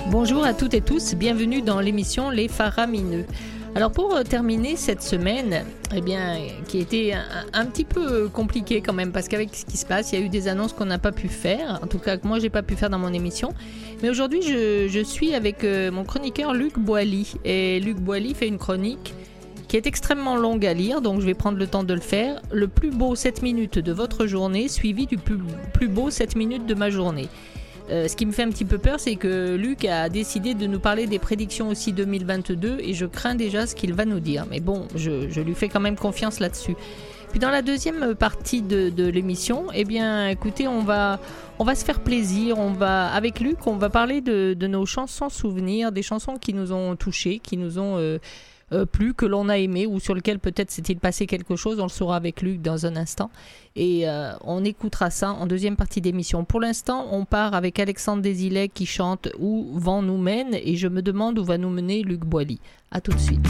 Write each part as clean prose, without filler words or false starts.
Bonjour à toutes et tous, bienvenue dans l'émission Les Faramineux. Alors pour terminer cette semaine, qui a été un petit peu compliquée quand même, parce qu'avec ce qui se passe, il y a eu des annonces qu'on n'a pas pu faire, en tout cas que moi j'ai pas pu faire dans mon émission. Mais aujourd'hui je suis avec mon chroniqueur Luc Boilly, et Luc Boilly fait une chronique qui est extrêmement longue à lire, donc je vais prendre le temps de le faire. Le plus beau 7 minutes de votre journée, suivi du plus beau 7 minutes de ma journée. Ce qui me fait un petit peu peur, c'est que Luc a décidé de nous parler des prédictions aussi 2022 et je crains déjà ce qu'il va nous dire. Mais bon, je lui fais quand même confiance là-dessus. Puis dans la deuxième partie de l'émission, écoutez, on va se faire plaisir. Avec Luc, on va parler de nos chansons souvenirs, des chansons qui nous ont touchés, qui nous ont plu, que l'on a aimé ou sur lequel peut-être s'est-il passé quelque chose. On le saura avec Luc dans un instant. Et on écoutera ça en deuxième partie d'émission. Pour l'instant, on part avec Alexandre Desilets qui chante « Où vent nous mène » et je me demande où va nous mener Luc Boilly. À tout de suite.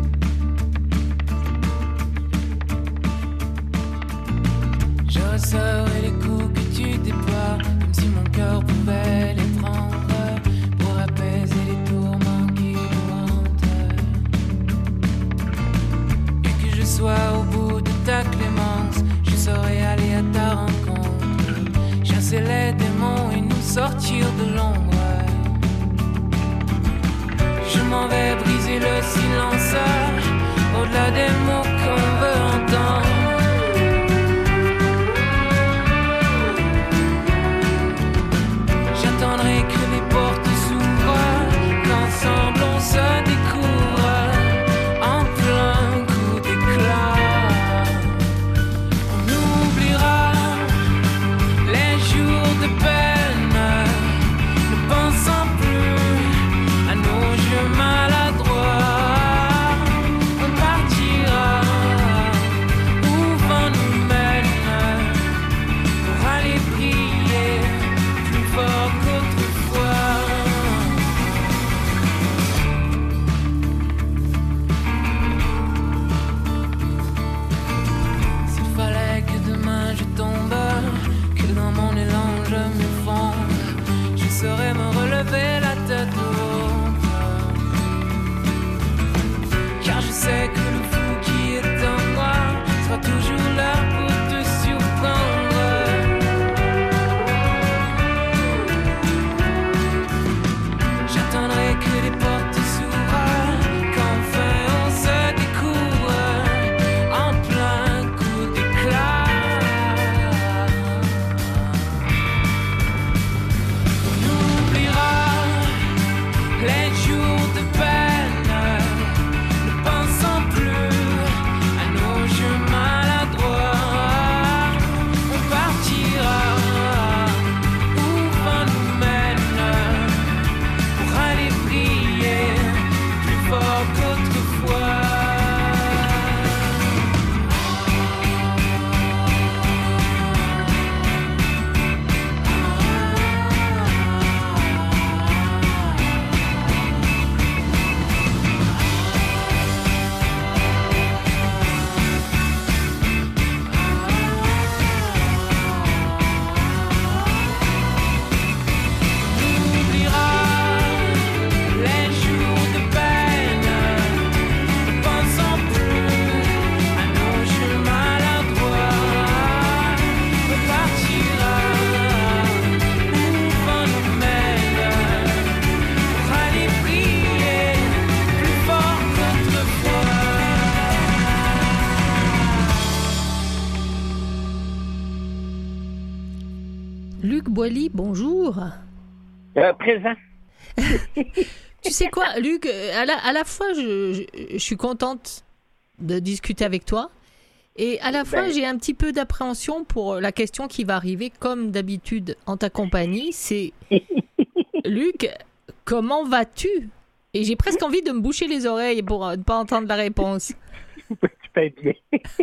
Je ressors les coups que tu déploies, comme si mon cœur pouvait les prendre, pour apaiser les tourments qui nous hantent. Et que je sois au bout de ta clémence, je saurais aller à ta rencontre, chasser les démons et nous sortir de l'ombre. Je m'en vais briser le silence, au-delà des mots qu'on veut entendre. J'attendrai que les portes s'ouvrent, qu'ensemble on se découvre en plein coup d'éclat. On oubliera les jours de peine, ne pensant plus à nos jeux maladroits. On partira où vent nous mène pour aller briller plus fort qu'autrefois. S'il fallait que demain je tombe, que dans mon élan je me fonde, je saurais me relever la tête haute. Car je sais que le fou qui est en moi sera toujours là pour te surprendre. J'attendrai que les portes s'ouvrent, qu'enfin on se découvre en plein coup d'éclat. On oubliera les jours de peine, ne pensant plus à nos jeux maladroits. On partira où vent nous mène pour aller briller plus fort qu'autrefois. On oubliera les jours de peine, ne pensant plus à nos jeux maladroits. On partira où vent nous mène pour aller briller plus fort qu'autrefois. Luc Boilly, bonjour. Présent. Tu sais quoi, Luc, à la fois, je suis contente de discuter avec toi. Et à la fois, j'ai un petit peu d'appréhension pour la question qui va arriver, comme d'habitude, en ta compagnie. C'est, Luc, comment vas-tu? Et j'ai presque envie de me boucher les oreilles pour ne pas entendre la réponse. Tu fais bien.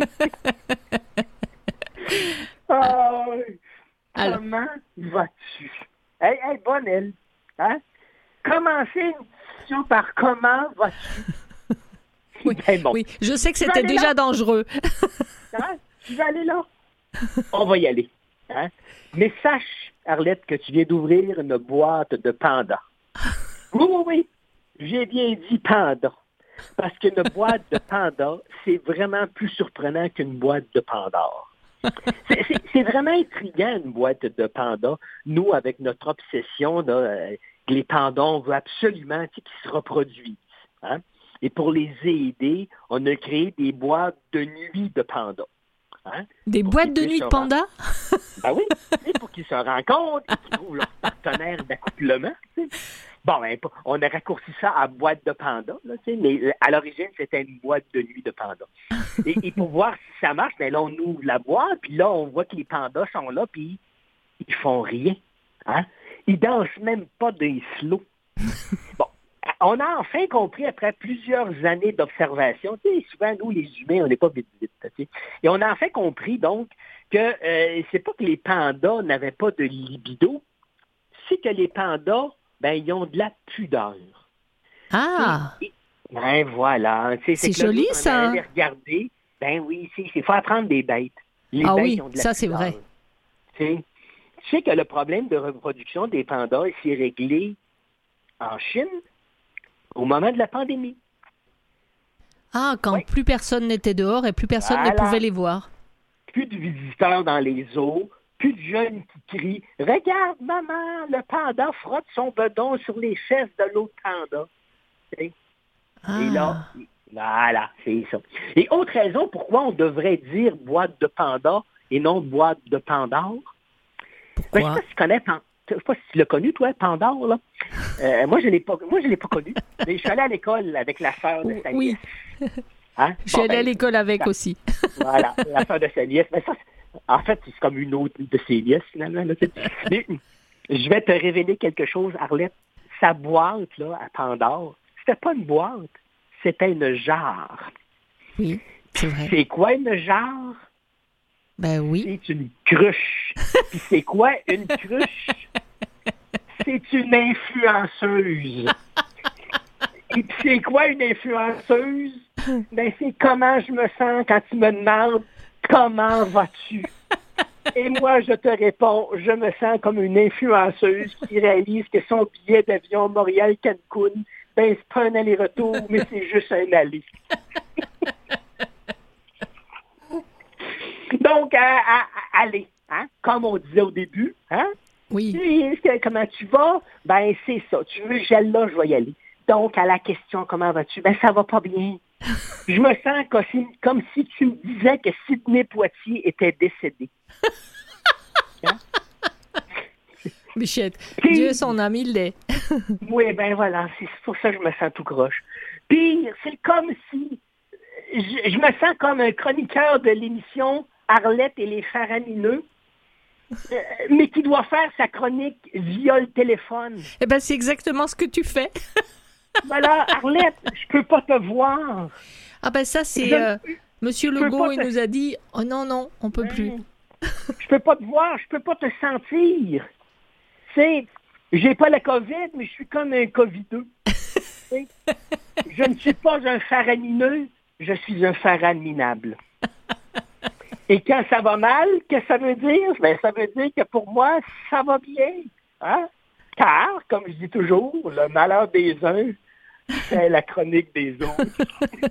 Oh, Alors. comment vas-tu? Hey, bonne elle. Hein? Commencer une discussion par comment vas-tu? Oui, Ben bon. oui, je sais que c'était déjà dangereux. Hein? Tu vas aller là? On va y aller. Hein? Mais sache, Arlette, que tu viens d'ouvrir une boîte de panda. Oui, oui, oui. J'ai bien dit panda. Parce qu'une boîte de panda, c'est vraiment plus surprenant qu'une boîte de Pandore. C'est vraiment intriguant, une boîte de panda. Nous, avec notre obsession, là, les pandas, on veut absolument qu'ils se reproduisent. Hein? Et pour les aider, on a créé des boîtes de nuit de pandas. Hein? Des Pour boîtes qu'ils de nuit puissent de se panda? Ben oui, pour qu'ils se rencontrent et qu'ils trouvent leur partenaire d'accouplement. Tu sais. Bon, ben, on a raccourci ça à boîte de panda, là, tu sais, mais à l'origine, c'était une boîte de nuit de panda. Et pour voir si ça marche, ben là, on ouvre la boîte, puis là, on voit que les pandas sont là, puis ils font rien. Hein? Ils dansent même pas des slows. Bon, on a enfin compris, après plusieurs années d'observation, tu sais, souvent, nous, les humains, on n'est pas vite, tu sais, et on a enfin compris, donc, que c'est pas que les pandas n'avaient pas de libido, c'est que les pandas, ben, ils ont de la pudeur. Ah! Ben voilà. C'est joli, ça. On allait les regarder. Ben oui, il faut apprendre des bêtes. Les Ah bêtes oui, ont de la ça, c'est pudeur. vrai. Tu sais que le problème de reproduction des pandas s'est réglé en Chine au moment de la pandémie. Ah, quand Oui. plus personne n'était dehors et plus personne ne Voilà. pouvait les voir. Plus de visiteurs dans les zoos, plus de jeunes qui crient « Regarde, maman, le panda frotte son bedon sur les fesses de l'autre panda. » Ah. Et là, voilà, c'est ça. Et autre raison pourquoi on devrait dire boîte de panda et non boîte de Pandore. Ben, je Pourquoi? sais pas si tu connais, je sais pas si tu l'as connu, toi, Pandore, là. Moi, je l'ai pas connu. Mais je suis allé à l'école avec la sœur de sa Oui. nièce. Hein? Je suis allée à l'école avec ça- aussi. Voilà, la sœur de sa nièce. Mais ça, en fait, c'est comme une autre de ses nièces, finalement. Là, mais, je vais te révéler quelque chose, Arlette. Sa boîte, là, à Pandore, c'était pas une boîte, c'était une jarre. Oui, c'est vrai. C'est quoi une jarre? Ben oui. C'est une cruche. Puis c'est quoi une cruche? C'est une influenceuse. Et puis c'est quoi une influenceuse? Ben c'est comment je me sens quand tu me demandes comment vas-tu? Et moi, je te réponds, je me sens comme une influenceuse qui réalise que son billet d'avion Montréal-Cancun, ben c'est pas un aller-retour, mais c'est juste un aller. Donc, allez, hein, comme on disait au début, hein? Oui. Comment tu vas? Ben, c'est ça. Tu veux que j'aille là, je vais y aller. Donc, à la question, comment vas-tu? Ben, ça va pas bien. Je me sens comme si tu me disais que Sidney Poitier était décédé. Hein? Bichette, Puis- Dieu son ami l'est. Oui, ben voilà, c'est pour ça que je me sens tout croche. Puis, c'est comme si je me sens comme un chroniqueur de l'émission Arlette et les faramineux, mais qui doit faire sa chronique via le téléphone. Eh ben, c'est exactement ce que tu fais. Voilà, Arlette, je peux pas te voir. Ah ben ça, c'est... Je- Monsieur je peux Legault, pas il te- nous a dit, oh non, non, on peut plus. Je peux pas te voir, je peux pas te sentir. Tu sais, j'ai pas la COVID, mais je suis comme un COVID-2. Tu sais, je ne suis pas un faramineux, je suis un faraminable. Et quand ça va mal, qu'est-ce que ça veut dire? Ben, ça veut dire que pour moi, ça va bien. Hein? Car, comme je dis toujours, le malheur des uns, c'est la chronique des autres.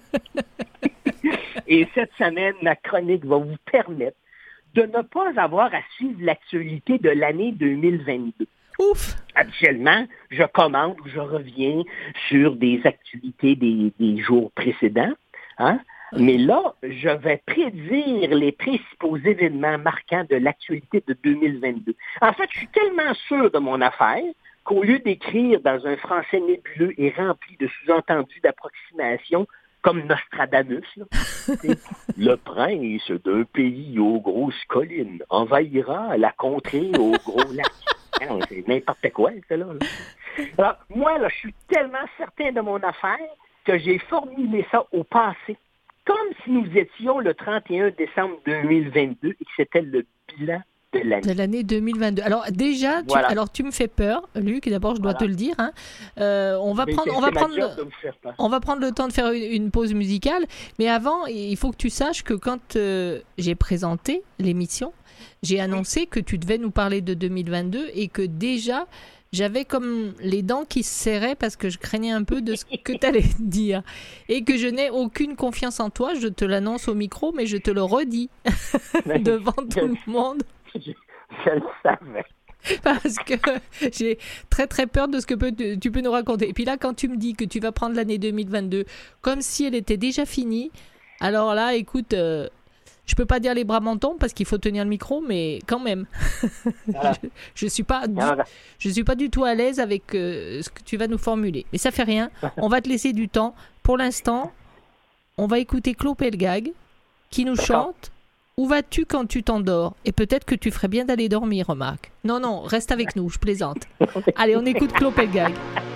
Et cette semaine, ma chronique va vous permettre de ne pas avoir à suivre l'actualité de l'année 2022. Ouf! Habituellement, je commente ou je reviens sur des actualités des jours précédents. Hein? Mais là, je vais prédire les principaux événements marquants de l'actualité de 2022. En fait, je suis tellement sûr de mon affaire qu'au lieu d'écrire dans un français nébuleux et rempli de sous-entendus d'approximation, comme Nostradamus, là, le prince d'un pays aux grosses collines envahira la contrée aux gros lacs. Non, c'est n'importe quoi, ça, là. Alors, moi, là, je suis tellement certain de mon affaire que j'ai formulé ça au passé, comme si nous étions le 31 décembre 2022 et que c'était le bilan de l'année. De l'année 2022. Alors déjà, Voilà. tu me fais peur, Luc. D'abord, je dois te le dire. Hein. On va Mais prendre, c'est- on va c'est ma prendre, job de vous faire peur. on va prendre le temps de faire une pause musicale. Mais avant, il faut que tu saches que quand j'ai présenté l'émission, j'ai annoncé que tu devais nous parler de 2022 et que déjà, j'avais comme les dents qui se serraient parce que je craignais un peu de ce que tu allais dire. Et que je n'ai aucune confiance en toi, je te l'annonce au micro, mais je te le redis devant tout le monde. Je le savais. Parce que j'ai très très peur de ce que tu peux nous raconter. Et puis là, quand tu me dis que tu vas prendre l'année 2022 comme si elle était déjà finie, alors là, écoute, je peux pas dire les bras mentons parce qu'il faut tenir le micro, mais quand même, Voilà. je suis pas du tout à l'aise avec ce que tu vas nous formuler. Mais ça fait rien, on va te laisser du temps. Pour l'instant, on va écouter Claude Pelgag qui nous chante. Où vas-tu quand tu t'endors? Et peut-être que tu ferais bien d'aller dormir, remarque. Non, reste avec nous, je plaisante. Allez, on écoute Claude Pelgag.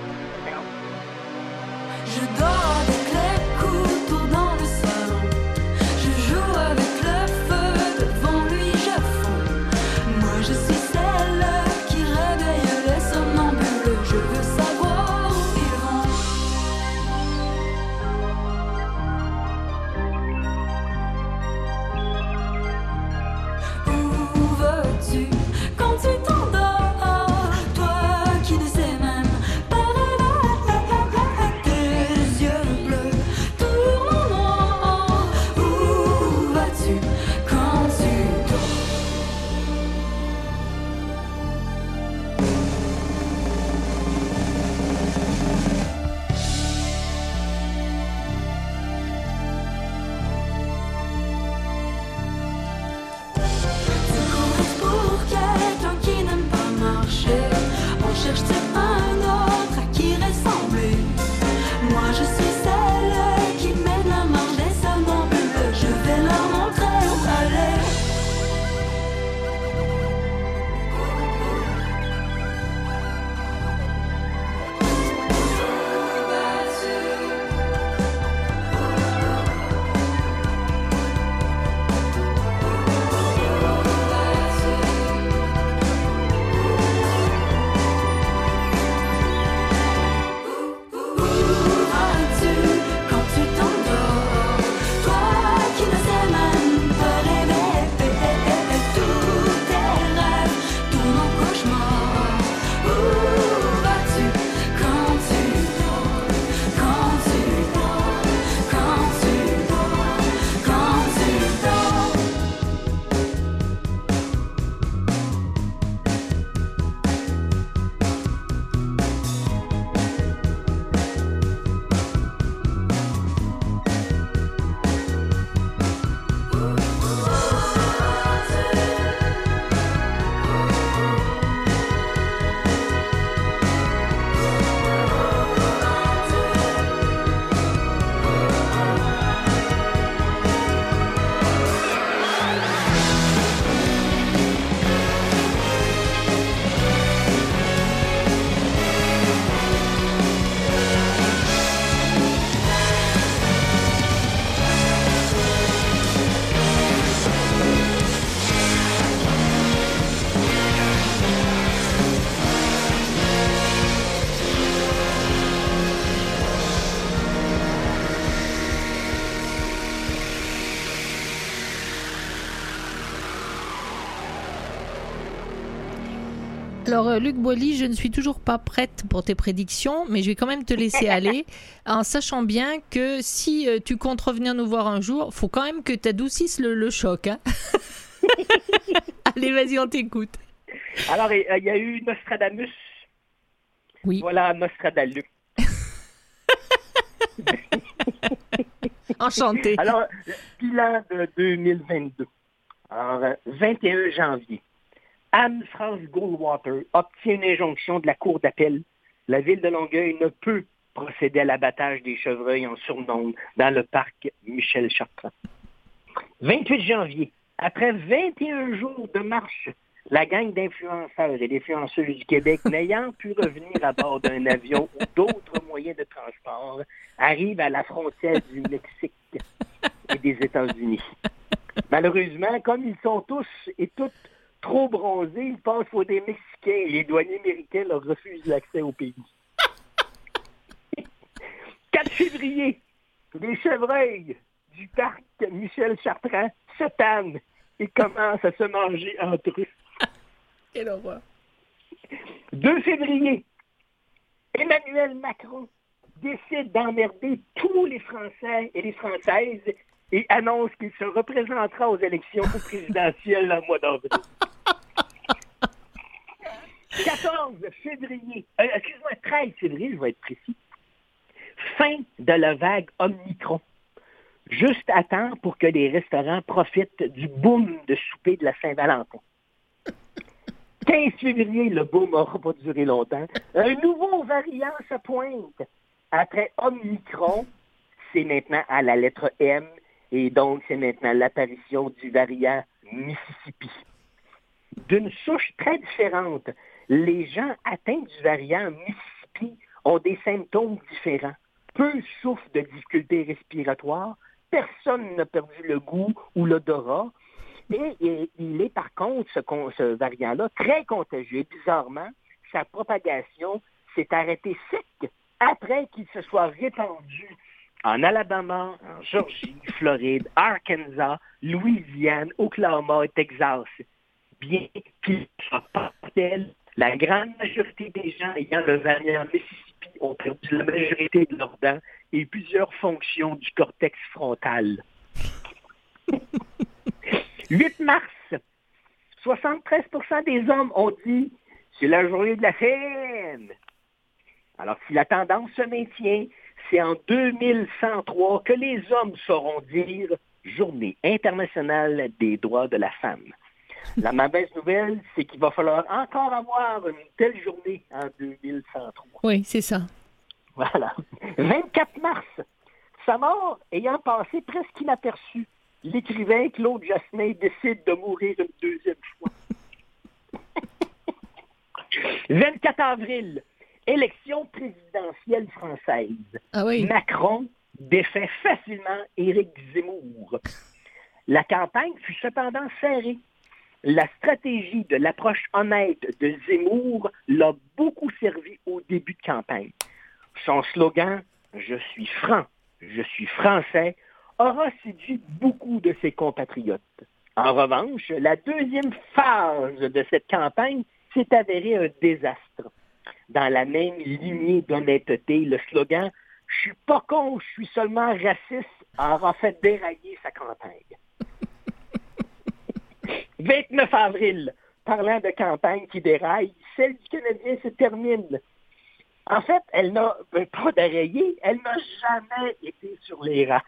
Je dors avec les couteaux dans le salon. Je joue avec le feu, devant lui je fonds. Moi je suis celle qui réveille les somnambules. Je veux savoir où ils vont. Où veux-tu quand tu t'endors? Toi qui ne sais même pas rêver, tes yeux bleus tournent en noir. Où vas-tu quand tu dors? Tu cours pour quelqu'un qui n'aime pas marcher. On cherche un autre à qui ressembler. Moi je suis celle qui mène la marche des somnambules. Je vais leur montrer où aller. Où vas-tu? Où vas-tu quand tu t'endors? Toi qui ne sais même pas rêver, tous tes rêves tournent en cauchemar. Où vas-tu quand tu dors? Quand tu dors, quand tu dors, quand tu dors. Alors, Luc Boilly, je ne suis toujours pas prête pour tes prédictions, mais je vais quand même te laisser aller, en sachant bien que si tu comptes revenir nous voir un jour, faut quand même que tu adoucisses le choc. Hein. Allez, vas-y, on t'écoute. Alors, il y a eu Nostradamus. Oui. Voilà Nostradamus. Enchanté. Alors, le bilan de 2022. Alors, 21 janvier. Anne-France Goldwater obtient une injonction de la Cour d'appel. La ville de Longueuil ne peut procéder à l'abattage des chevreuils en surnombre dans le parc Michel Chartrand. 28 janvier. Après 21 jours de marche, la gang d'influenceurs et d'influenceuses du Québec, n'ayant pu revenir à bord d'un avion ou d'autres moyens de transport, arrive à la frontière du Mexique et des États-Unis. Malheureusement, comme ils sont tous et toutes trop bronzés, ils passent pour des Mexicains. Les douaniers américains leur refusent l'accès au pays. 4 février, les chevreuils du parc Michel Chartrand se tannent et commencent à se manger entre eux. Quelle horreur. 2 février, Emmanuel Macron décide d'emmerder tous les Français et les Françaises et annonce qu'il se représentera aux élections présidentielles en mois d'avril. 14 février, 13 février, je vais être précis. Fin de la vague Omicron. Juste à temps pour que les restaurants profitent du boom de souper de la Saint-Valentin. 15 février, le boom n'aura pas duré longtemps. Un nouveau variant se pointe. Après Omicron, c'est maintenant à la lettre M, et donc c'est maintenant l'apparition du variant Mississippi. D'une souche très différente, les gens atteints du variant Mississippi ont des symptômes différents. Peu souffrent de difficultés respiratoires, personne n'a perdu le goût ou l'odorat, et il est par contre, ce variant-là, très contagieux. Bizarrement, sa propagation s'est arrêtée sec après qu'il se soit répandu en Alabama, en Georgie, Floride, Arkansas, Louisiane, Oklahoma et Texas. Bien qu'il soit pas tel, la grande majorité des gens ayant le variant Mississippi ont perdu la majorité de leurs dents et plusieurs fonctions du cortex frontal. 8 mars, 73% des hommes ont dit « c'est la journée de la femme ». Alors, si la tendance se maintient, c'est en 2103 que les hommes sauront dire « Journée internationale des droits de la femme ». La mauvaise nouvelle, c'est qu'il va falloir encore avoir une telle journée en 2103. Oui, c'est ça. Voilà. 24 mars, sa mort ayant passé presque inaperçue, l'écrivain Claude Jasmin décide de mourir une deuxième fois. 24 avril, élection présidentielle française. Ah oui. Macron défait facilement Éric Zemmour. La campagne fut cependant serrée. La stratégie de l'approche honnête de Zemmour l'a beaucoup servi au début de campagne. Son slogan « Je suis franc, je suis français » aura séduit beaucoup de ses compatriotes. En revanche, la deuxième phase de cette campagne s'est avérée un désastre. Dans la même lignée d'honnêteté, le slogan « Je suis pas con, je suis seulement raciste » aura fait dérailler sa campagne. 29 avril, parlant de campagne qui déraille, celle du Canadien se termine. En fait, elle n'a pas déraillé, elle n'a jamais été sur les rails.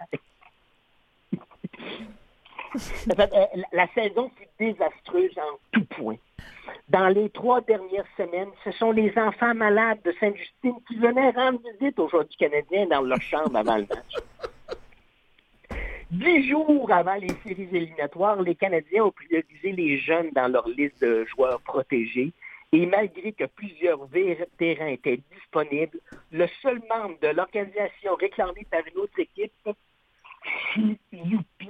La saison fut désastreuse en tout point. Dans les 3 dernières semaines, ce sont les enfants malades de Sainte-Justine qui venaient rendre visite aux joueurs du Canadien dans leur chambre avant le match. 10 jours avant les séries éliminatoires, les Canadiens ont priorisé les jeunes dans leur liste de joueurs protégés. Et malgré que plusieurs terrains étaient disponibles, le seul membre de l'organisation réclamé par une autre équipe fut youpi.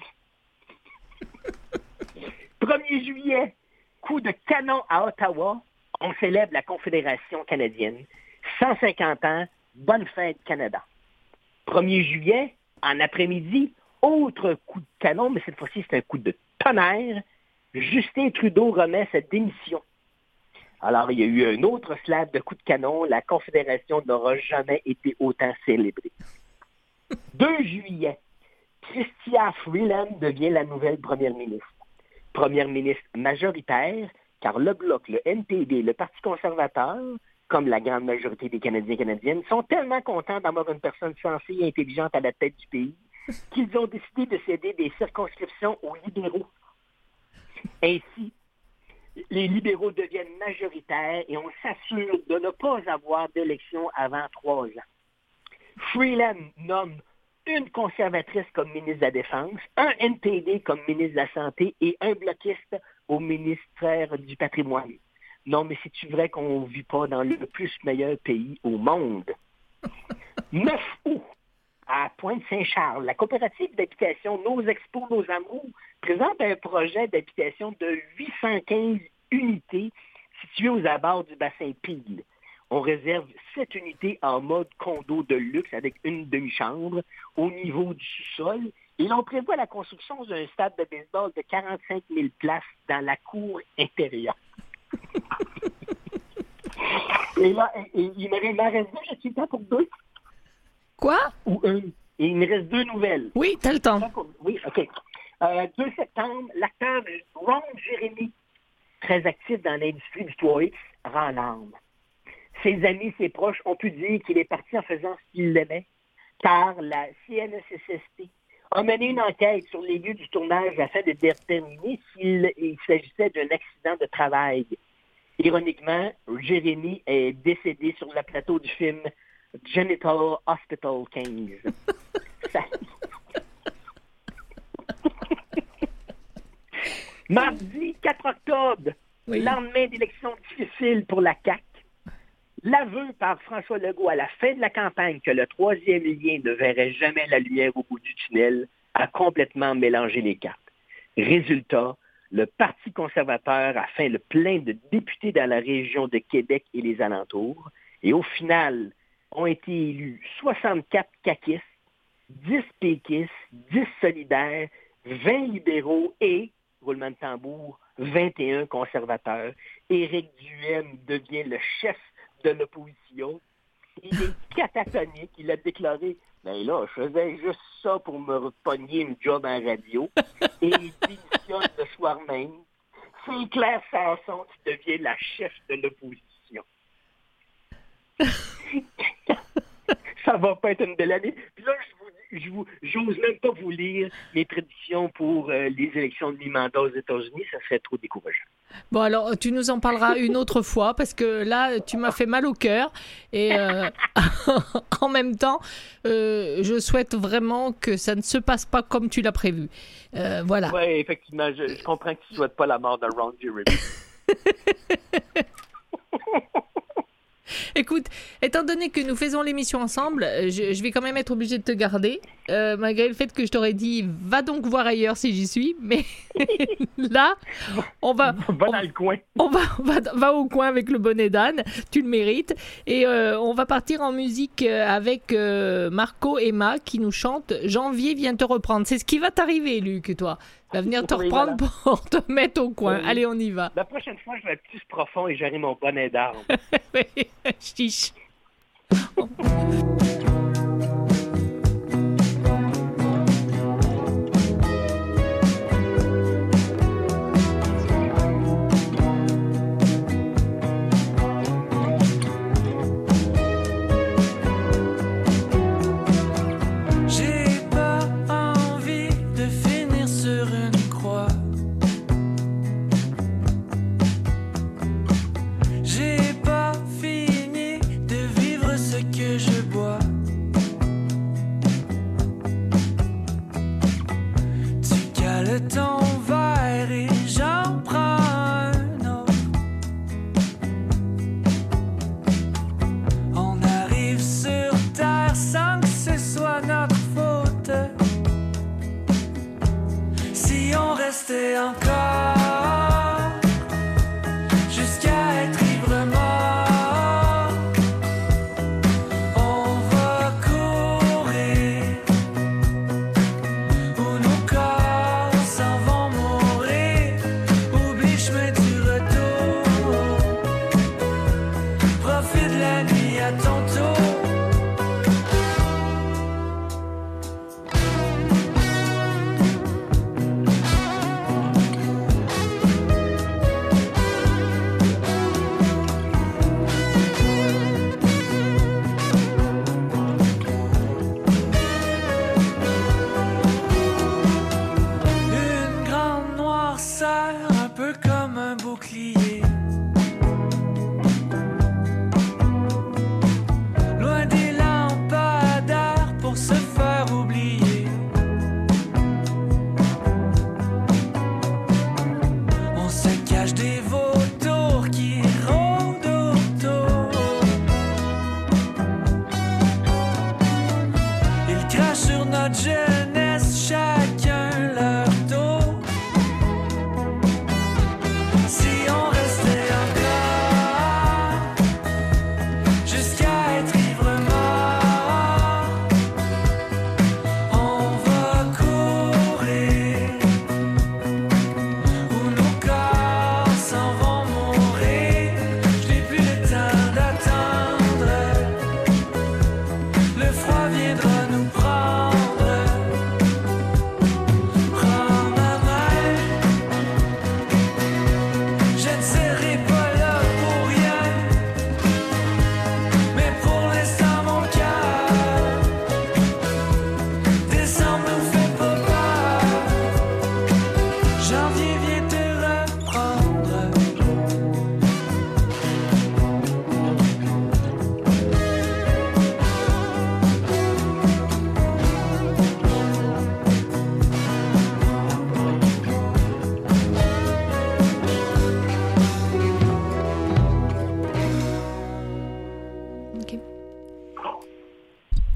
1er juillet, coup de canon à Ottawa, on célèbre la Confédération canadienne. 150 ans, bonne fête Canada. 1er juillet, en après-midi, autre coup de canon, mais cette fois-ci c'est un coup de tonnerre. Justin Trudeau remet sa démission. Alors, il y a eu un autre slab de coups de canon. La Confédération n'aura jamais été autant célébrée. 2 juillet, Chrystia Freeland devient la nouvelle première ministre. Première ministre majoritaire, car le Bloc, le NPD, le Parti conservateur, comme la grande majorité des Canadiens et Canadiennes, sont tellement contents d'avoir une personne sensée et intelligente à la tête du pays qu'ils ont décidé de céder des circonscriptions aux libéraux. Ainsi, les libéraux deviennent majoritaires et on s'assure de ne pas avoir d'élection avant 3 ans. Freeland nomme une conservatrice comme ministre de la Défense, un NPD comme ministre de la Santé et un bloquiste au ministère du Patrimoine. Non, mais c'est-tu vrai qu'on ne vit pas dans le plus meilleur pays au monde? 9 août, à Pointe-Saint-Charles, la coopérative d'habitation Nos Expos, Nos Amours présente un projet d'habitation de 815 unités situées aux abords du bassin Peel. On réserve 7 unités en mode condo de luxe avec une demi-chambre au niveau du sous-sol Et l'on prévoit la construction d'un stade de baseball de 45 000 places dans la cour intérieure. Et là, il m'en reste deux, j'ai-tu le temps pour deux? Quoi? Ou une? Et il me reste deux nouvelles. Oui, t'as le temps. Oui, OK. 2 septembre, l'acteur Ron Jeremy, très actif dans l'industrie du 3X, rend l'âme. Ses amis, ses proches ont pu dire qu'il est parti en faisant ce qu'il aimait, car la CNSST a mené une enquête sur les lieux du tournage afin de déterminer s'il s'agissait d'un accident de travail. Ironiquement, Jérémy est décédé sur le plateau du film Genital Hospital 15. Mardi 4 octobre, Oui. lendemain d'élections difficiles pour la CAQ, l'aveu par François Legault à la fin de la campagne que le troisième lien ne verrait jamais la lumière au bout du tunnel a complètement mélangé les cartes. Résultat, le Parti conservateur a fait le plein de députés dans la région de Québec et les alentours, et au final, ont été élus 64 caquistes, 10 péquistes, 10 solidaires, 20 libéraux et, roulement de tambour, 21 conservateurs. Éric Duhaime devient le chef de l'opposition. Il est catatonique. Il a déclaré « Ben là, je faisais juste ça pour me repogner une job en radio. » Et il démissionne le soir même. C'est Claire Sanson qui devient la chef de l'opposition. Ça va pas être une belle année. Puis là, j'ose même pas vous lire mes prédictions pour les élections de mi-mandat aux États-Unis. Ça serait trop décourageant. Bon, alors, tu nous en parleras une autre fois parce que là, tu m'as fait mal au cœur. Et en même temps, je souhaite vraiment que ça ne se passe pas comme tu l'as prévu. Voilà. Oui, effectivement. Je comprends que tu ne souhaites pas la mort de Ron Jeremy. Écoute, étant donné que nous faisons l'émission ensemble, je vais quand même être obligée de te garder, malgré le fait que je t'aurais dit va donc voir ailleurs si j'y suis, mais là, on va dans le coin. On va au coin avec le bonnet d'âne, tu le mérites, et on va partir en musique avec Marco et Ma qui nous chantent Janvier vient te reprendre. C'est ce qui va t'arriver, Luc, toi. Va venir te reprendre pour te mettre au coin. Oui. Allez, on y va. La prochaine fois, je vais être plus profond et j'aurai mon bonnet d'arme. Chiche. J'ai pas fini de vivre ce que je bois.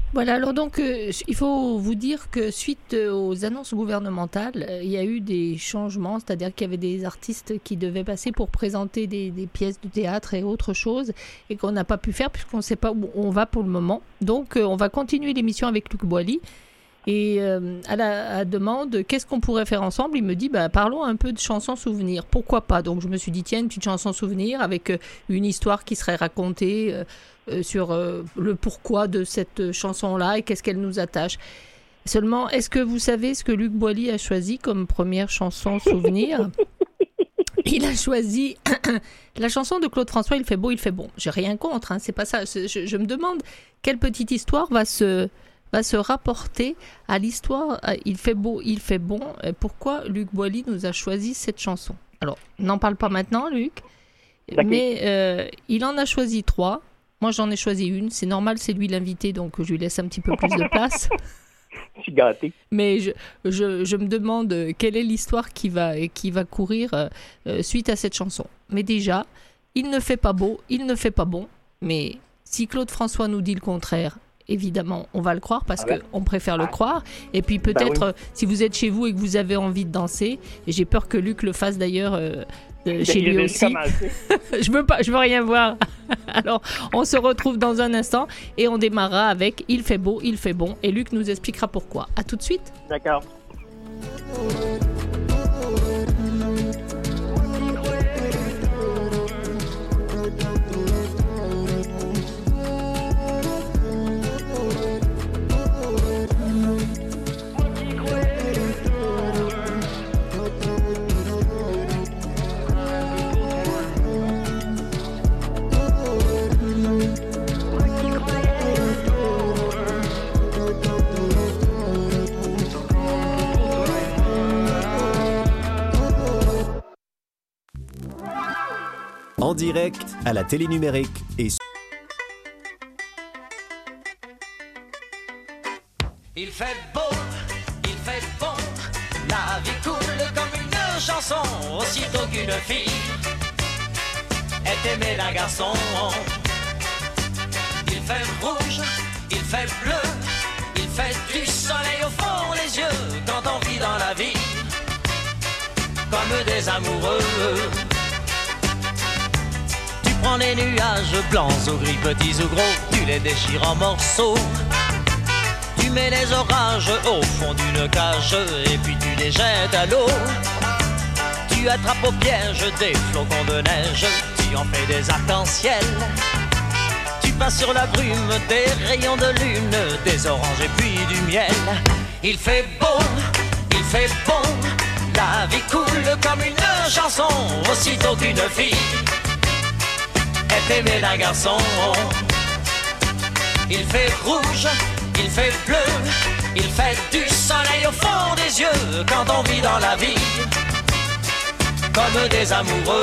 Voilà, alors donc il faut vous dire que suite aux annonces gouvernementales, il y a eu des changements, c'est-à-dire qu'il y avait des artistes qui devaient passer pour présenter des pièces de théâtre et autre chose, et qu'on n'a pas pu faire puisqu'on ne sait pas où on va pour le moment. Donc on va continuer l'émission avec Luc Boilly. Et à la demande, qu'est-ce qu'on pourrait faire ensemble? Il me dit, parlons un peu de chansons souvenirs. Pourquoi pas? Donc je me suis dit, tiens, une petite chanson souvenir avec une histoire qui serait racontée sur le pourquoi de cette chanson-là et qu'est-ce qu'elle nous attache. Seulement, est-ce que vous savez ce que Luc Boilly a choisi comme première chanson souvenir? Il a choisi la chanson de Claude François, Il fait beau, il fait bon. J'ai rien contre, hein, c'est pas ça. Je me demande quelle petite histoire va se rapporter à l'histoire Il fait beau, il fait bon. Pourquoi Luc Boilly nous a choisi cette chanson? Alors, n'en parle pas maintenant, Luc, mais il en a choisi 3. Moi, j'en ai choisi une. C'est normal, c'est lui l'invité, donc je lui laisse un petit peu plus de place. Je suis gâté. Mais je me demande quelle est l'histoire qui va courir suite à cette chanson. Mais déjà, il ne fait pas beau, il ne fait pas bon. Mais si Claude François nous dit le contraire, évidemment, on va le croire parce qu'on préfère le croire. Et puis peut-être, si vous êtes chez vous et que vous avez envie de danser, et j'ai peur que Luc le fasse d'ailleurs chez lui aussi. je veux rien voir. Alors, on se retrouve dans un instant et on démarrera avec Il fait beau, il fait bon. Et Luc nous expliquera pourquoi. À tout de suite. D'accord. En direct, à la télé numérique et... Il fait beau, il fait bon, la vie coule comme une chanson, aussitôt qu'une fille est aimée d'un garçon. Il fait rouge, il fait bleu, il fait du soleil au fond des yeux, quand on vit dans la vie comme des amoureux. Prends les nuages blancs ou gris, petits ou gros, tu les déchires en morceaux. Tu mets les orages au fond d'une cage et puis tu les jettes à l'eau. Tu attrapes au piège des flocons de neige, tu en fais des arcs-en-ciel. Tu passes sur la brume des rayons de lune, des oranges et puis du miel. Il fait beau, il fait bon, la vie coule comme une chanson, aussitôt qu'une fille est aimé d'un garçon. Il fait rouge, il fait bleu, il fait du soleil au fond des yeux, quand on vit dans la vie comme des amoureux.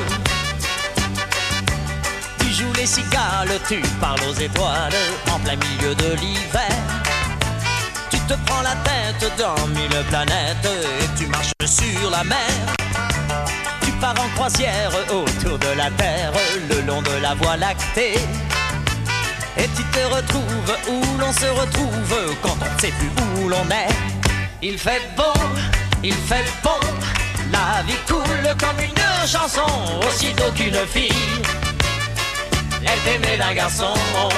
Tu joues les cigales, tu parles aux étoiles en plein milieu de l'hiver. Tu te prends la tête dans 1000 planètes et tu marches sur la mer. Pars en croisière autour de la terre, le long de la voie lactée. Et tu te retrouves où l'on se retrouve quand on ne sait plus où l'on est. Il fait beau, il fait bon, la vie coule comme une chanson, aussitôt qu'une fille est aimée d'un garçon.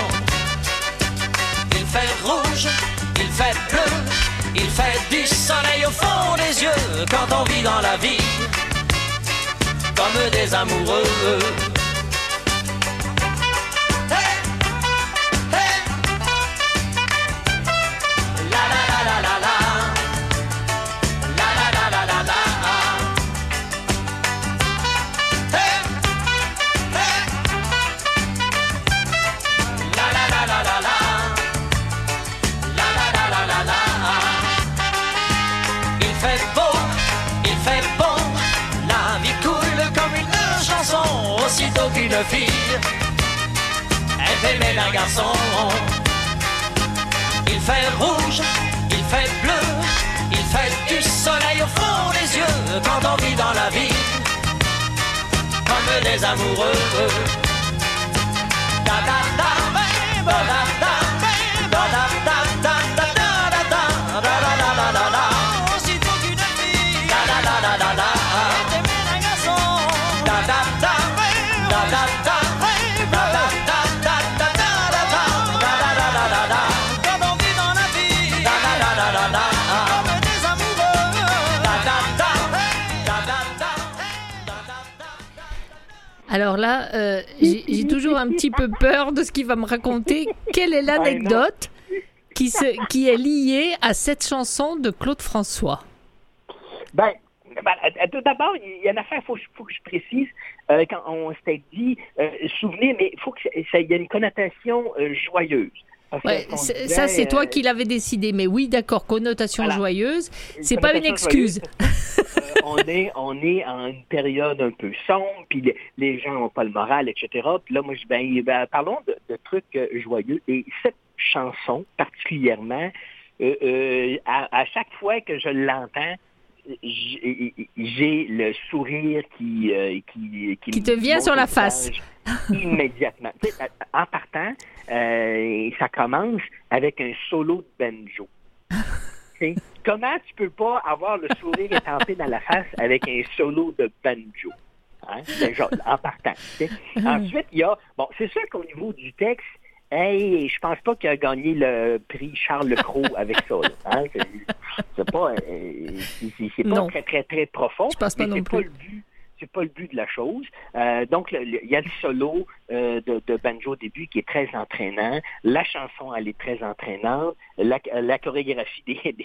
Il fait rouge, il fait bleu, il fait du soleil au fond des yeux, quand on vit dans la vie comme des amoureux. Hey, hey. La la la la la la, la la la la la la. Hey, hey. La la la la la la, la la la la la la. Il fait beau, il fait bon, la vie coule comme une chanson, aussitôt qu'une fille est aimée d'un garçon. Il fait rouge, il fait bleu, il fait du soleil au fond des yeux, quand on vit dans la vie comme des amoureux. Da da da, da da da, da da Alors là, j'ai toujours un petit peu peur de ce qu'il va me raconter. Quelle est l'anecdote qui est liée à cette chanson de Claude François? Tout d'abord, il y a une affaire, il faut que je précise, quand on s'était dit souvenir, mais il faut qu'il y ait une connotation joyeuse. Ouais, ça, c'est toi qui l'avais décidé, mais oui, d'accord, connotation joyeuse, c'est pas une excuse. On est en une période un peu sombre, puis les gens n'ont pas le moral, etc. Puis là, moi, je dis, parlons de trucs joyeux. Et cette chanson, particulièrement, à chaque fois que je l'entends, j'ai le sourire qui te vient sur la face immédiatement. En partant, ça commence avec un solo de banjo. Comment tu peux pas avoir le sourire étampé dans la face avec un solo de banjo? Hein? Déjà, en partant. Ensuite, il y a... Bon, c'est sûr qu'au niveau du texte, je pense pas qu'il a gagné le prix Charles Lecroux avec ça. Là, hein? C'est pas très, très, très profond. Je pense pas non plus. C'est pas le but de la chose. Donc, il y a le solo de banjo au début qui est très entraînant. La chanson, elle est très entraînante. La chorégraphie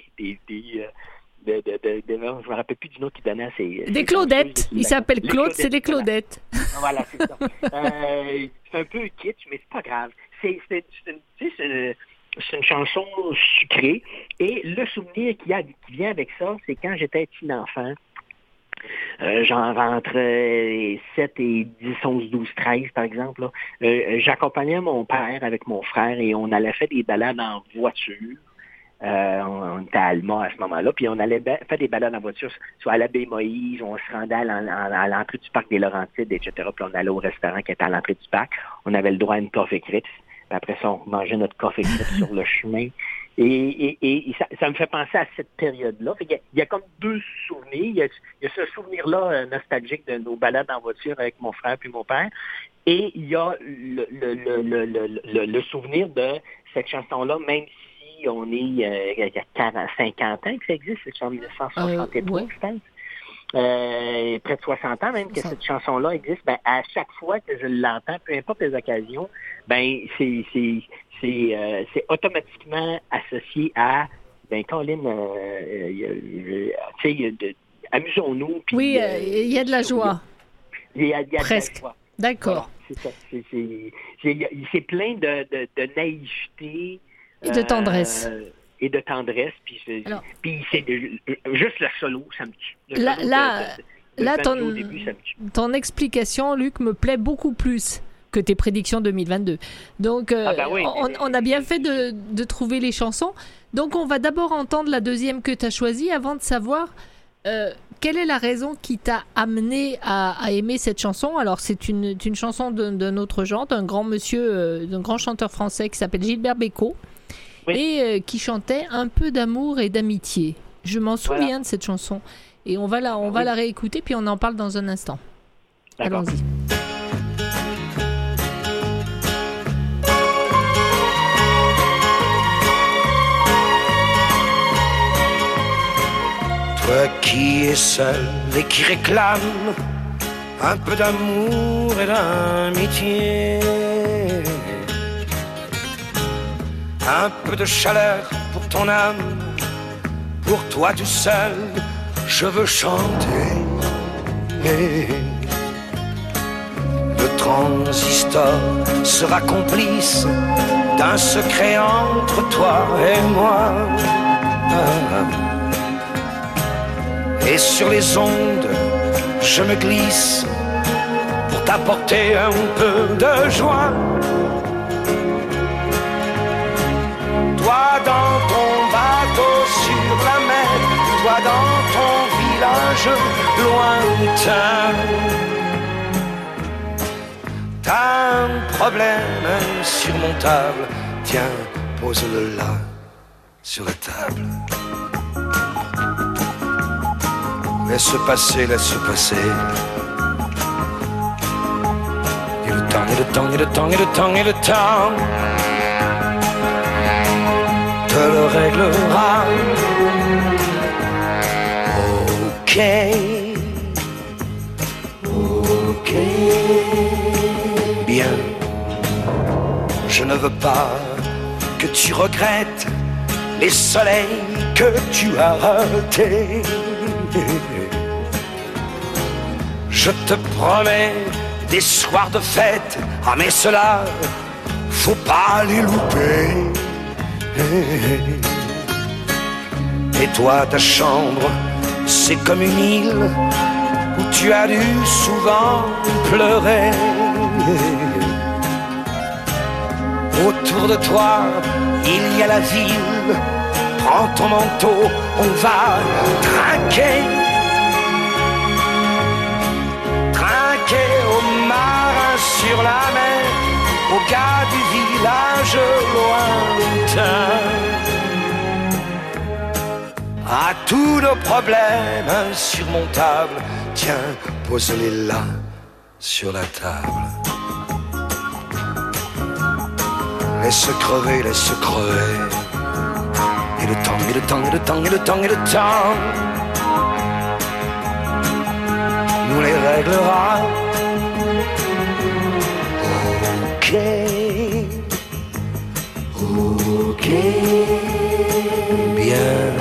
je me rappelle plus du nom qu'il donnait. Des Claudettes. Il s'appelle Claude, c'est des Claudettes. Voilà, c'est ça. C'est un peu kitsch, mais c'est pas grave. C'est une chanson sucrée. Et le souvenir qui vient avec ça, c'est quand j'étais petit enfant. Genre entre 7 et 10, 11, 12, 13, par exemple. J'accompagnais mon père avec mon frère et on allait faire des balades en voiture. On était à Alma à ce moment-là, puis on allait faire des balades en voiture, soit à l'Abbé Moïse, on se rendait à l'entrée du parc des Laurentides, etc. Puis on allait au restaurant qui était à l'entrée du parc. On avait le droit à une coffee crips. Puis après ça, on mangeait notre coffee crips sur le chemin. Et ça me fait penser à cette période-là. Il y a comme deux souvenirs. Il y a ce souvenir-là nostalgique de nos balades en voiture avec mon frère puis mon père. Et il y a le souvenir de cette chanson-là, même si on est il y a 50 ans que ça existe, c'est en 1963, je pense. Près de 60 ans même que cette chanson-là existe. À chaque fois que je l'entends, peu importe les occasions, c'est automatiquement associé à Colin, amusons-nous. Oui, il y a de la joie. Il y a presque. De la joie. D'accord. Voilà, c'est ça. C'est plein de naïveté. Et de tendresse. Et de tendresse. Puis c'est juste le solo, ça me tue. Ton explication, Luc, me plaît beaucoup plus que tes prédictions 2022. Donc, on a bien fait de trouver les chansons. Donc, on va d'abord entendre la deuxième que tu as choisie avant de savoir quelle est la raison qui t'a amené à aimer cette chanson. Alors, c'est une chanson d'un autre genre, d'un grand monsieur, d'un grand chanteur français qui s'appelle Gilbert Bécaud. Oui. Et qui chantait un peu d'amour et d'amitié. Je m'en souviens de cette chanson. Et on va la réécouter, puis on en parle dans un instant. D'accord. Allons-y. Toi qui es seul et qui réclame un peu d'amour et d'amitié, un peu de chaleur pour ton âme, pour toi tout seul, je veux chanter. Le transistor sera complice d'un secret entre toi et moi. Et sur les ondes, je me glisse pour t'apporter un peu de joie. Toi dans ton bateau sur la mer, toi dans ton village lointain. T'as un problème insurmontable, tiens, pose-le là, sur la table. Laisse passer, laisse passer. Et le temps, et le temps, et le temps, et le temps, et le temps te le réglera. Ok, ok. bien. Je ne veux pas que tu regrettes les soleils que tu as ratés. Je te promets des soirs de fête, ah mais cela, faut pas les louper. Et toi, ta chambre, c'est comme une île où tu as dû souvent pleurer. Autour de toi, il y a la ville. Prends ton manteau, on va trinquer. Trinquer aux marins sur la mer, aux gars du village lointain. À tous nos problèmes insurmontables, tiens, pose-les là, sur la table. Laisse crever, laisse crever. Et le temps, et le temps, et le temps, et le temps, et le temps nous les réglera. Ok, ok, bien.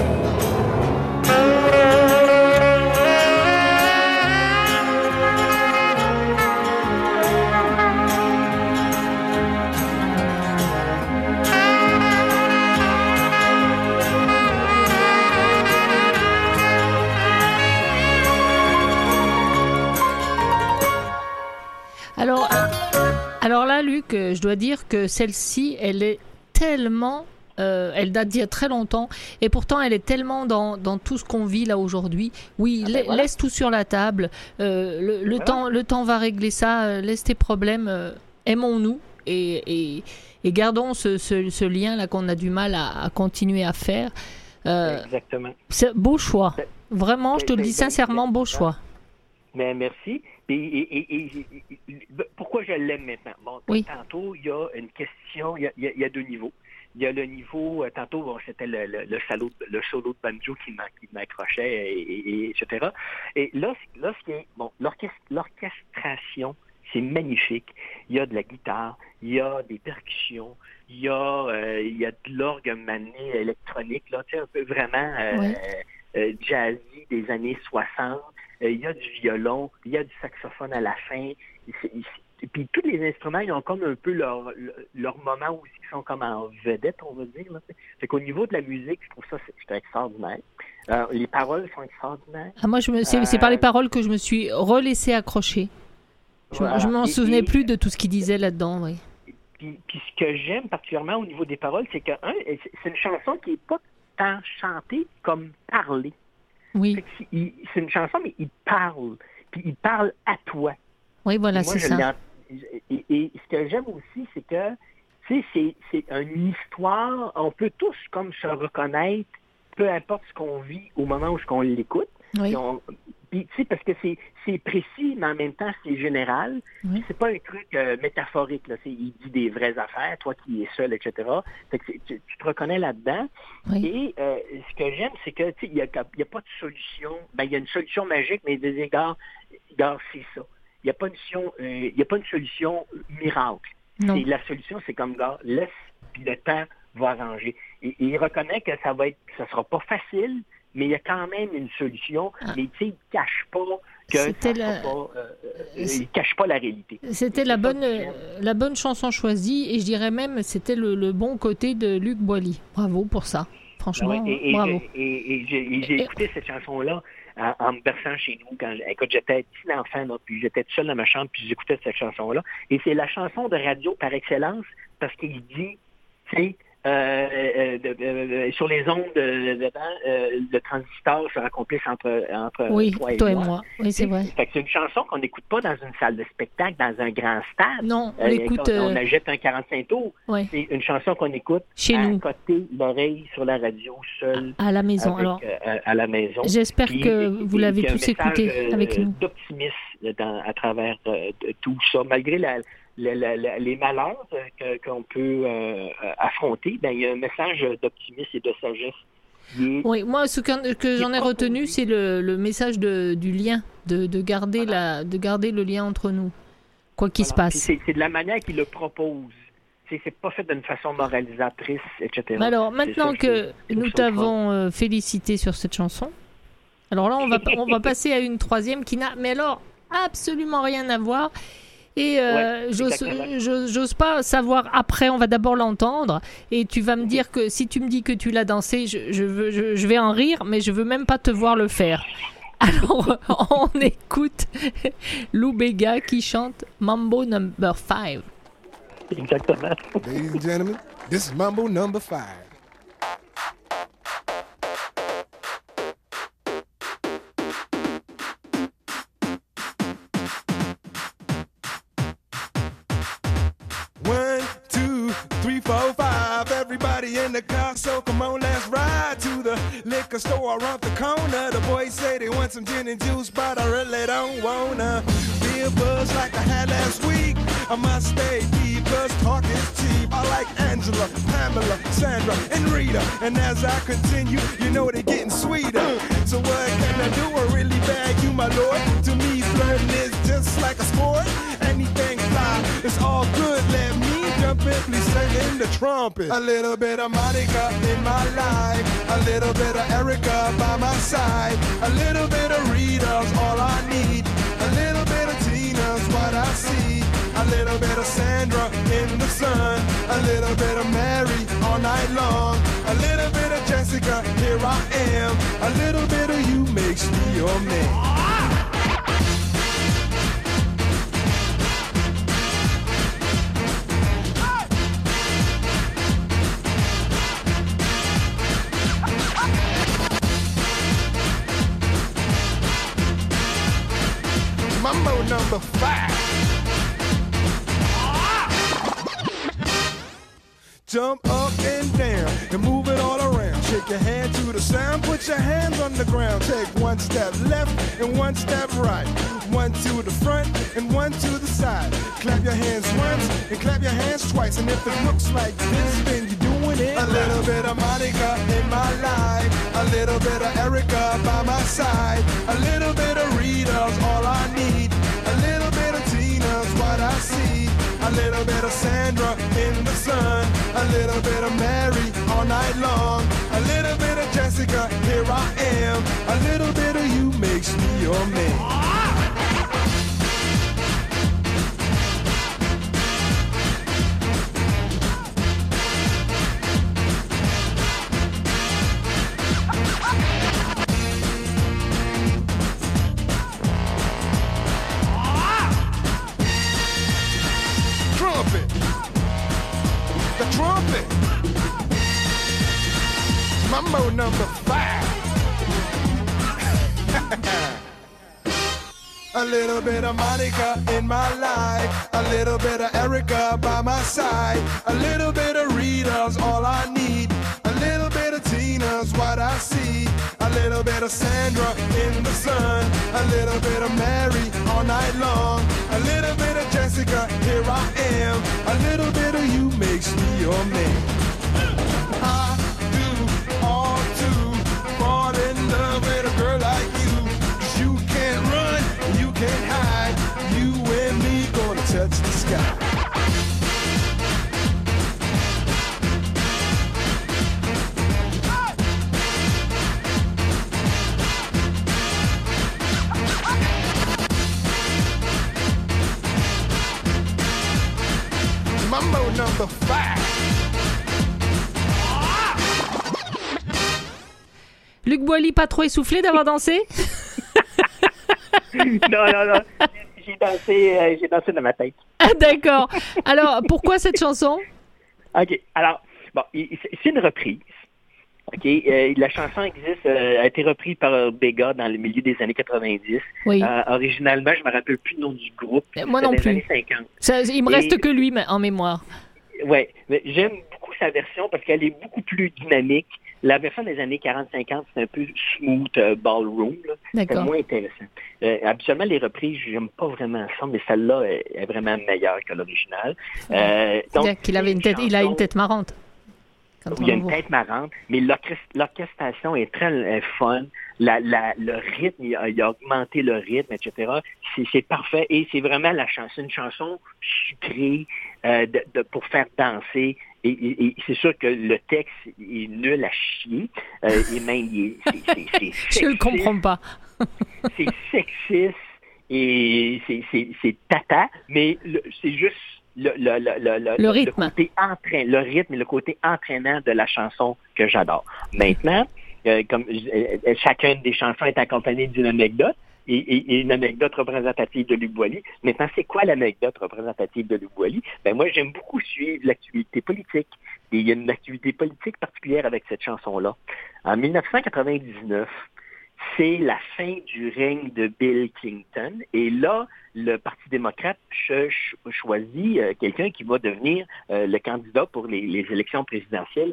Alors là, Luc, je dois dire que celle-ci, elle est tellement... elle date d'il y a très longtemps et pourtant elle est tellement dans tout ce qu'on vit là aujourd'hui. Oui, voilà. Laisse tout sur la table. Le temps va régler ça. Laisse tes problèmes. Aimons-nous et gardons ce lien là qu'on a du mal à continuer à faire. Exactement. C'est beau choix. Vraiment, je te le dis sincèrement, beau choix. Mais merci. Et pourquoi je l'aime maintenant? Bon, Oui. Tantôt, il y a une question, il y a deux niveaux. Il y a le niveau, tantôt, bon, c'était le solo de banjo qui m'accrochait, et etc. Et là, bon, l'orchestration, c'est magnifique. Il y a de la guitare, il y a des percussions, il y a de l'orgue mané électronique, là, tu sais, un peu vraiment jazzy des années 60. Il y a du violon, il y a du saxophone à la fin. Puis tous les instruments, ils ont comme un peu leur moment où ils sont comme en vedette, on va dire. Là. Fait qu'au niveau de la musique, je trouve ça c'est extraordinaire. Les paroles sont extraordinaires. Ah, moi, c'est par les paroles que je me suis relaissée accrocher. Je m'en souvenais plus de tout ce qu'il disait là-dedans. Oui. Puis ce que j'aime particulièrement au niveau des paroles, c'est que c'est une chanson qui n'est pas tant chantée comme parlée. Oui. C'est une chanson, mais il parle. Puis il parle à toi. Oui, voilà, c'est ça. Et ce que j'aime aussi, c'est que c'est une histoire, on peut tous comme se reconnaître, peu importe ce qu'on vit au moment où on l'écoute. Oui. Puis, tu sais, parce que c'est précis, mais en même temps, c'est général. Oui. C'est pas un truc métaphorique. Là. Il dit des vraies affaires, toi qui es seul, etc. Fait que tu te reconnais là-dedans. Oui. Et ce que j'aime, c'est que il n'y a pas de solution. Ben, il y a une solution magique, mais des égards, c'est ça. Il n'y a pas une solution miracle. Non. La solution, c'est comme, gars, laisse, puis le temps va arranger. Et il reconnaît que ça sera pas facile, mais il y a quand même une solution. Mais tu sais, il ne cache pas il cache pas la réalité. C'était la bonne chanson choisie, et je dirais même c'était le bon côté de Luc Boilly. Bravo pour ça. Franchement, bravo. Et j'ai écouté cette chanson-là en me berçant chez nous. Écoute, j'étais petit enfant, là, puis j'étais tout seul dans ma chambre, puis j'écoutais cette chanson-là. Et c'est la chanson de radio par excellence, parce qu'il dit, tu sais, sur les ondes le transistor se accomplisse entre oui, toi et moi. Oui, c'est vrai. Fait que c'est une chanson qu'on n'écoute pas dans une salle de spectacle, dans un grand stade. Non, on l'écoute... On achète un 45 tours. Ouais. C'est une chanson qu'on écoute chez nous, côté l'oreille sur la radio, seul. À la maison. Alors, à la maison. J'espère que vous l'avez tous écouté avec nous. D'optimisme à travers tout ça, malgré les malheurs qu'on peut affronter, ben, il y a un message d'optimisme et de sagesse. Oui, moi, ce que j'en ai retenu, c'est le message du lien, de garder le lien entre nous. quoi qu'il se Voilà. passe. Puis c'est de la manière qu'il le propose. C'est pas fait d'une façon moralisatrice, etc. Mais alors, C'est maintenant ça que je trouve nous ça t'avons félicité sur cette chanson, alors là, on va passer à une troisième qui n'a, mais alors, absolument rien à voir. Et exactement. j'ose pas savoir après, on va d'abord l'entendre. Et tu vas me dire que si tu me dis que tu l'as dansé, je vais en rire, mais je veux même pas te voir le faire. Alors, on écoute Lou Bega qui chante Mambo Number 5. Exactement. Ladies and gentlemen, this is Mambo number 5. One, two, three, four, five. Everybody in the car, so come on, let's ride to the liquor store around the corner. The boys say they want some gin and juice, but I really don't wanna be a buzz like I had last week. I must stay deep, cause talk is cheap. I like Angela, Pamela, Sandra, and Rita. And as I continue, you know they're getting sweeter. So what can I do? I really bag you, my lord. To me, flirting is just like a sport. Anything fly, it's all good. Let me jump in, please sing in the trumpet. A little bit of Monica in my life. A little bit of Erica by my side. A little bit of Rita's all I need. A little bit of Tina's what I see. A little bit of Sandra in the sun. A little bit of Mary all night long. A little bit of Jessica, here I am. A little bit of you makes me your man. Mambo number 5. Jump up and down and move it all around. Shake your hand to the sound, put your hands on the ground. Take one step left and one step right. One to the front and one to the side. Clap your hands once and clap your hands twice. And if it looks like this, then you're doing it. A little bit of Monica in my life. A little bit of Erica by my side. A little bit of Rita's all I need. A little bit of Tina's what I see. A little bit of Sandra in the sun. A little bit of Mary all night long. A little bit of Jessica, here I am. A little bit of you makes me your man. Trumpet. The trumpet. Mambo number 5. A little bit of Monica in my life. A little bit of Erica by my side. A little bit of Rita's all I need. A little bit of Tina's what I see. A little bit of Sandra in the sun. A little bit of Mary all night long. A little bit of Jessica, here I am. A little bit of you makes me your man. I do all to fall in love with a girl like you. 'Cause you can't run, you can't hide. You and me gonna touch the sky. Mambo number 5. Luc Boilly, pas trop essoufflé d'avoir dansé? Non. J'ai dansé dans ma tête. Ah, d'accord. Alors, pourquoi cette chanson? OK. Alors, bon, c'est une reprise. OK. La chanson existe, a été reprise par Bega dans le milieu des années 90. Oui. Originalement, je ne me rappelle plus le nom du groupe. Moi non Dans plus. les années 50. Il me reste que lui en mémoire. Oui, mais j'aime beaucoup sa version parce qu'elle est beaucoup plus dynamique. La version des années 40-50, c'est un peu smooth ballroom. C'est D'accord. moins intéressant. Habituellement, les reprises, j'aime pas vraiment ça, mais celle-là est vraiment meilleure que l'original. C'est-à-dire qu'il avait il a une tête marrante. quand où on il y a le une voit. tête marrante, mais l'orchestration est très fun. Le rythme, il a augmenté le rythme, etc. C'est parfait et c'est vraiment c'est une chanson sucrée pour faire danser. Et c'est sûr que le texte est nul à chier. Et même, c'est Je le comprends pas. c'est sexiste et c'est tata, mais c'est juste le rythme. le rythme et le côté entraînant de la chanson que j'adore. Maintenant, comme chacune des chansons est accompagnée d'une anecdote et une anecdote représentative de Luc Boilly. Maintenant, c'est quoi l'anecdote représentative de Luc Boilly? Ben moi, j'aime beaucoup suivre l'actualité politique. Et il y a une activité politique particulière avec cette chanson-là. En 1999, c'est la fin du règne de Bill Clinton. Et là, le Parti démocrate choisit quelqu'un qui va devenir le candidat pour les élections présidentielles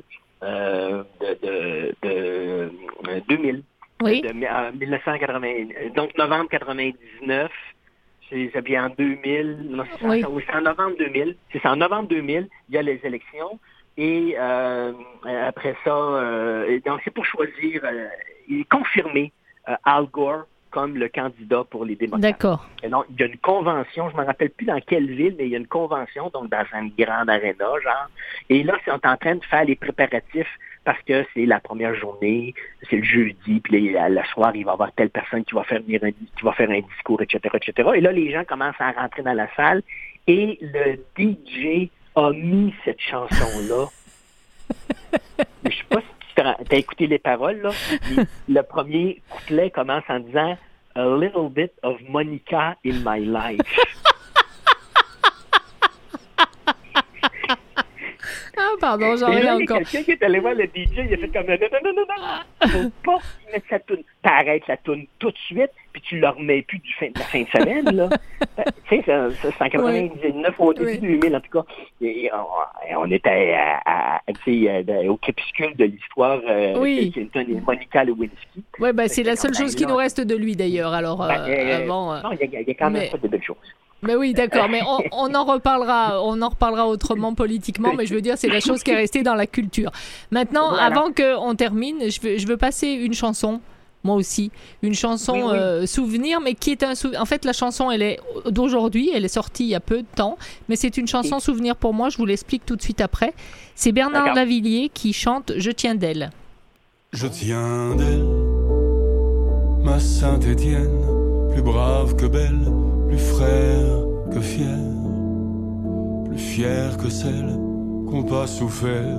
de 2000. Oui. En 1980, donc novembre 99, c'est bien en 2000. Non, c'est en novembre 2000. C'est ça, en novembre 2000, il y a les élections. Et après ça, donc c'est pour choisir et confirmer Al Gore comme le candidat pour les démocrates. D'accord. Et donc, il y a une convention, je ne me rappelle plus dans quelle ville, mais il y a une convention, donc dans une grande aréna, genre. Et là, ils sont en train de faire les préparatifs parce que c'est la première journée, c'est le jeudi, puis le soir, il va y avoir telle personne qui va faire un discours, etc., etc. Et là, les gens commencent à rentrer dans la salle et le DJ a mis cette chanson-là. Je sais pas si tu as écouté les paroles, là. Le premier couplet commence en disant « A little bit of Monica in my life ». Ah, pardon, j'en ai ai encore. Quelqu'un qui est allé voir le DJ, il a fait comme non, faut pas mettre sa toune. T'arrêtes la toune tout de suite, puis tu le remets plus de la fin de semaine, là. Tu sais, c'est en 99 au début 2000, en tout cas. Et on était au crépuscule de l'histoire de Clinton et Monica Lewinsky. Oui, ben c'est la seule chose qui nous reste de lui, d'ailleurs. Alors, avant. Non, il y a quand même pas de belles choses. Mais oui, d'accord, mais on en reparlera autrement politiquement, mais je veux dire, c'est la chose qui est restée dans la culture. Maintenant, avant qu'on termine, je veux passer une chanson, moi aussi, une chanson souvenir, mais qui est un souvenir. En fait, la chanson, elle est d'aujourd'hui, elle est sortie il y a peu de temps, mais c'est une chanson souvenir pour moi, je vous l'explique tout de suite après. C'est Bernard Lavilliers qui chante « Je tiens d'elle ». Je tiens d'elle, ma Saint-Étienne, plus brave que belle, plus frère que fier, plus fier que celle qu'on pas souffert.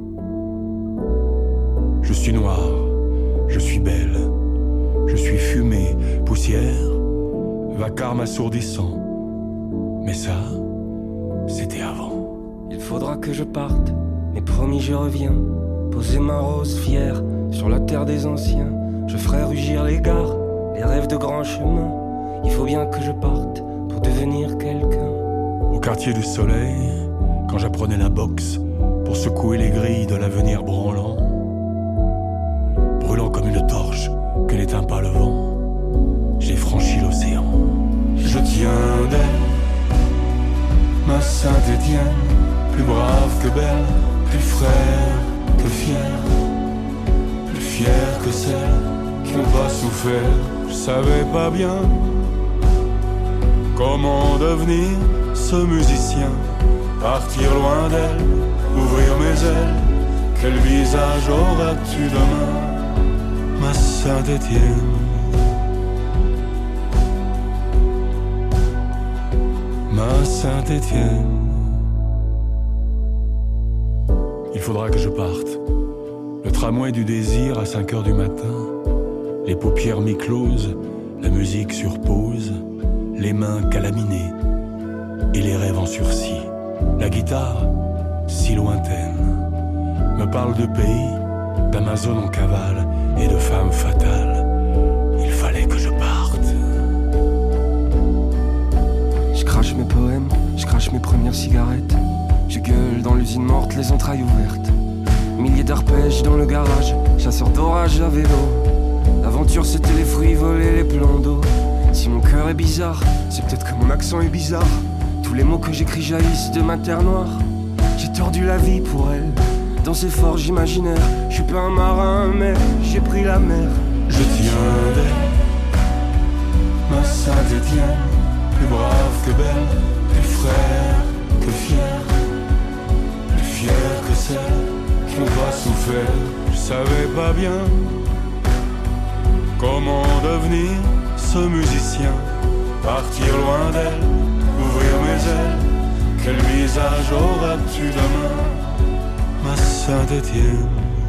Je suis noir, je suis belle, je suis fumée, poussière, vacarme assourdissant. Mais ça, c'était avant. Il faudra que je parte, mais promis je reviens, poser ma rose fière sur la terre des anciens. Je ferai rugir les gares, les rêves de grands chemins. Il faut bien que je parte pour devenir quelqu'un. Au quartier du soleil, quand j'apprenais la boxe pour secouer les grilles de l'avenir branlant, brûlant comme une torche que n'éteint pas le vent, j'ai franchi l'océan. Je tiens d'elle, ma Saint-Étienne, plus brave que belle, plus frère que fier, plus fier que celle qui n'ont pas souffert. Je savais pas bien comment devenir ce musicien, partir loin d'elle, ouvrir mes ailes. Quel visage auras-tu demain, ma Saint-Étienne, ma Saint-Étienne. Il faudra que je parte, le tramway du désir à 5h du matin, les paupières mi-closes, la musique sur pause, les mains calaminées et les rêves en sursis. La guitare, si lointaine, me parle de pays, d'Amazon en cavale et de femmes fatales. Il fallait que je parte. Je crache mes poèmes, je crache mes premières cigarettes. Je gueule dans l'usine morte, les entrailles ouvertes. Milliers d'arpèges dans le garage, chasseur d'orage à vélo. L'aventure c'était les fruits volés, les plans d'eau. Si mon cœur est bizarre, c'est peut-être que mon accent est bizarre. Tous les mots que j'écris jaillissent de ma terre noire. J'ai tordu la vie pour elle, dans ces forges imaginaires. Je suis pas un marin, mais j'ai pris la mer. Je viens d'elle, ma Saint-Étienne, plus brave que belle, plus frère que fier, plus fier que celle qui n'ont pas souffert. Je savais pas bien comment devenir ce musicien, partir loin d'elle, ouvrir mes ailes. Quel visage auras-tu demain, ma Saint-Étienne?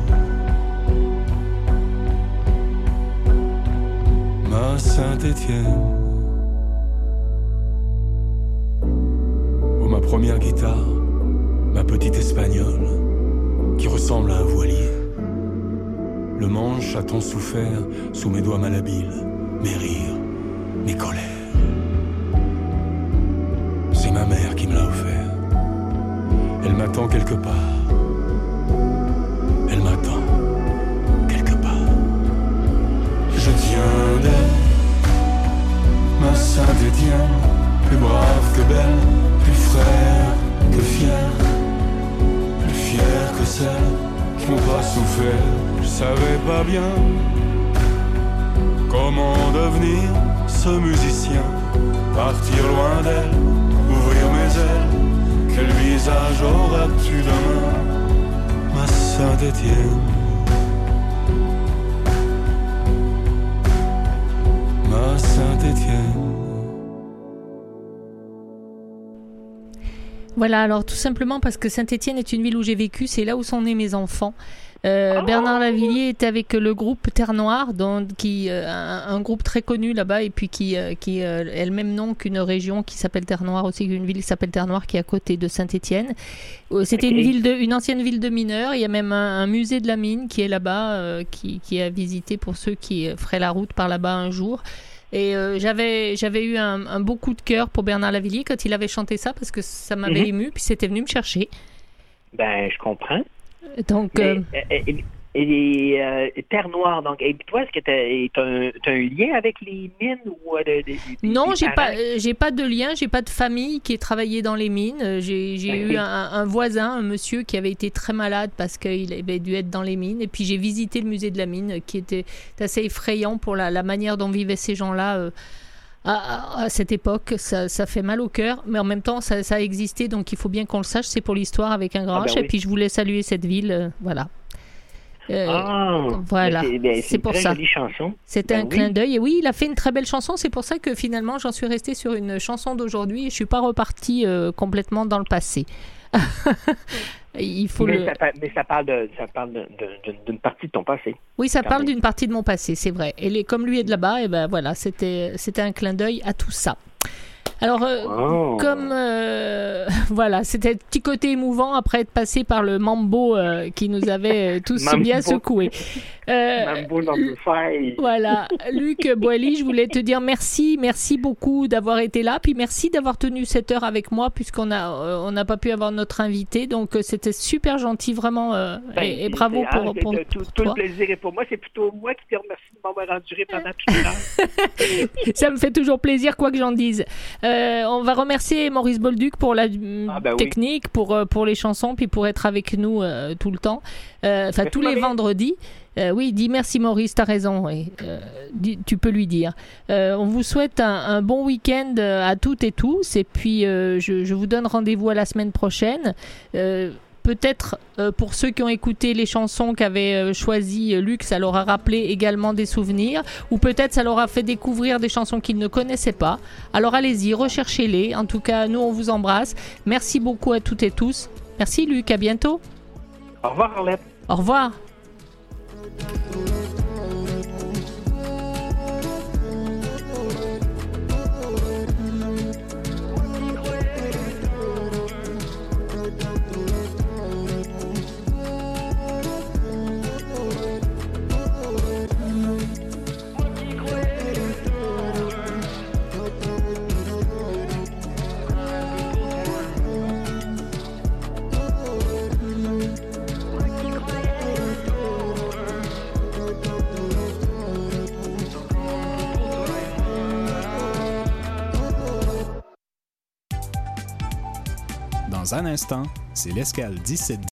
Ma Saint-Étienne. Oh, ma première guitare, ma petite espagnole, qui ressemble à un voilier. Le manche a tant souffert sous mes doigts malhabiles, mes rires, mes colères. C'est ma mère qui me l'a offert. Elle m'attend quelque part. Elle m'attend quelque part. Je viens d'elle, ma Saint-Étienne, plus brave que belle, plus frère que fier, plus fier que celle qui n'ont pas souffert. Je savais pas bien comment devenir ce musicien, partir loin d'elle, ouvrir mes ailes. Quel visage auras-tu demain, ma Saint-Étienne? Ma Saint-Étienne. Voilà, alors tout simplement parce que Saint-Étienne est une ville où j'ai vécu, c'est là où sont nés mes enfants. Bernard Lavilliers était avec le groupe Terre Noire, un groupe très connu là-bas, et puis qui est le même nom qu'une région qui s'appelle Terre Noire aussi, une ville qui s'appelle Terre Noire qui est à côté de Saint-Étienne. C'était une ancienne ville de mineurs. Il y a même un musée de la mine qui est là-bas, qui est à visiter pour ceux qui feraient la route par là-bas un jour. Et j'avais eu un beau coup de cœur pour Bernard Lavilliers quand il avait chanté ça, parce que ça m'avait ému, puis c'était venu me chercher. Ben, je comprends. Donc, Terre Noire, donc, et toi, est-ce que tu as un lien avec les mines ou non, j'ai pas de lien, j'ai pas de famille qui ait travaillé dans les mines. J'ai eu un voisin, un monsieur qui avait été très malade parce qu'il avait dû être dans les mines, et puis j'ai visité le musée de la mine qui était assez effrayant pour la manière dont vivaient ces gens-là. À cette époque, ça fait mal au cœur, mais en même temps, ça a existé, donc il faut bien qu'on le sache. C'est pour l'histoire avec un grand H. Et puis je voulais saluer cette ville, voilà. Voilà, c'est pour ça. C'était un clin d'œil. Et oui, il a fait une très belle chanson. C'est pour ça que finalement, j'en suis restée sur une chanson d'aujourd'hui. Je suis pas repartie complètement dans le passé. Il faut mais ça parle d'une partie de ton passé. Oui, ça parle d'une partie de mon passé, c'est vrai. Et comme lui est de là-bas, et ben voilà, c'était un clin d'œil à tout ça. Alors, voilà, c'était un petit côté émouvant après être passé par le mambo qui nous avait tous bien secoués. Mambo number 5. Voilà, Luc Boilly, je voulais te dire merci beaucoup d'avoir été là, puis merci d'avoir tenu cette heure avec moi, puisqu'on n'a pas pu avoir notre invité, donc c'était super gentil, vraiment, et bravo pour tout le plaisir est pour moi, c'est plutôt moi qui te remercie de m'avoir enduré pendant tout le temps. Ça me fait toujours plaisir, quoi que j'en dise. On va remercier Maurice Bolduc pour la technique, pour les chansons, puis pour être avec nous tout le temps, tous les vendredis. Oui, dis merci Maurice, t'as raison, tu peux lui dire. On vous souhaite un bon week-end à toutes et tous, et puis je vous donne rendez-vous à la semaine prochaine. Peut-être pour ceux qui ont écouté les chansons qu'avait choisi Luc, ça leur a rappelé également des souvenirs, ou peut-être ça leur a fait découvrir des chansons qu'ils ne connaissaient pas. Alors allez-y, recherchez-les. En tout cas, nous on vous embrasse. Merci beaucoup à toutes et tous. Merci Luc, à bientôt. Au revoir Arlette. Au revoir. Dans un instant, c'est l'escale 1710